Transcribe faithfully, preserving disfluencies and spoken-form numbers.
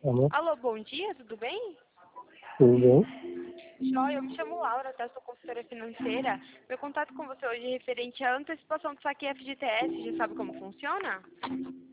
Alô? Alô, bom dia, tudo bem? Tudo bem? Joia, eu me chamo Laura, tá? Sou consultora financeira. Meu contato com você hoje é referente à antecipação do saque F G T S, já sabe como funciona?